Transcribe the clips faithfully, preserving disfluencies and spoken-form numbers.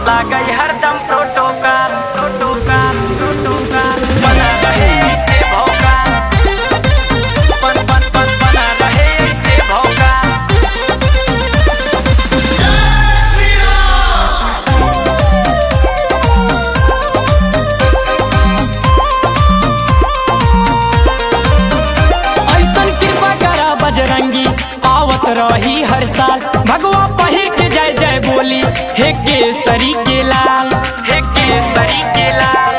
लागई हरदम protocol protocol protocol बना रहे ऐसे भौकाल पन पन पन बना रहे ऐसे भौकाल। ऐसन कृपा करा बजरंगी आवत रही हर साल भगवा पहिर के जय जय बोली हे केसरी के लाल हे केसरी के लाल।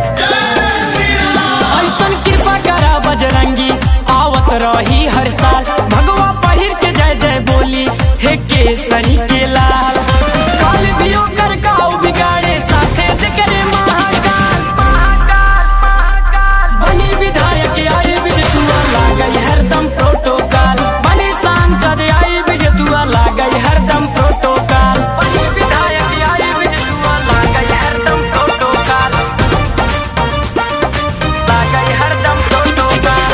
ऐसन कृपा करा बजरंगी आवत रही हर साल भगवा पहिर के जय जय बोली हे केसरी के लाल। काल भी ओकर काऊ बिगाड़े साथे दिकरे महाकाल महाकाल महाकाल। बनी विधायक आई बिजतुआ लागई हरदम प्रोटोकॉल बनी सांसद आई बिजतुआ लागई हरदम प्रोटोकॉल बनी विधायक आई बिजतुआ लागई हरदम प्रोटोकॉल लागई हरदम प्रोटोकॉल।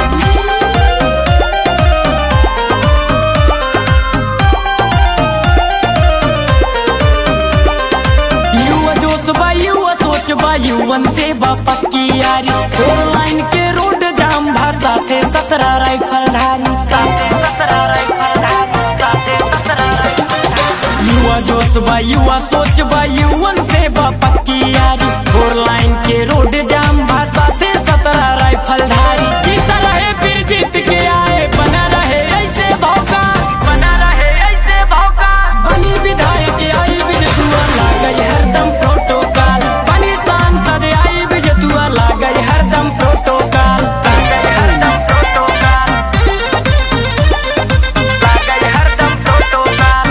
युवा जोश बा युवा सोच बा युवन से बा पक्की यारी फोर लाइन के रोड जाम भा साथे सत्रह राइफल धारी साथे सत्रह राइफल धारी साथे सत्रह राइफल धारी। युवा जोश बा युवा सोच बा युवन से बा पक्की यारी फोर लाइन के रोड जाम भा साथे सत्रह राइफल धारी। जीता रहे फिर जीत के आए बना रहे ऐसे भौकाल बना रहे ऐसे भौकाल। बनी विधायक आई बिजतुआ लागई हरदम प्रोटोकॉल बनी सांसद आई बिजतुआ लागई हरदम प्रोटोकॉल लागई हरदम प्रोटोकॉल लागई हरदम प्रोटोकॉल।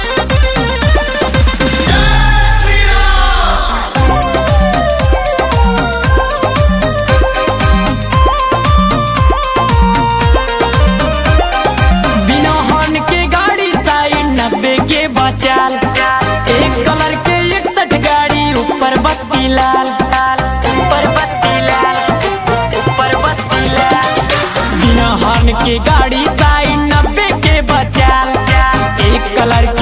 बिना हॉर्न के गाड़ी साइड नब्बे के बचाल एक कलर के इकसठ गाड़ी ऊपर बत्ती लाल ऊपर बत्ती लाल ऊपर बत्ती लाल। बिना हॉर्न के गाड़ी साइड नब्बे के बचाल एक कलर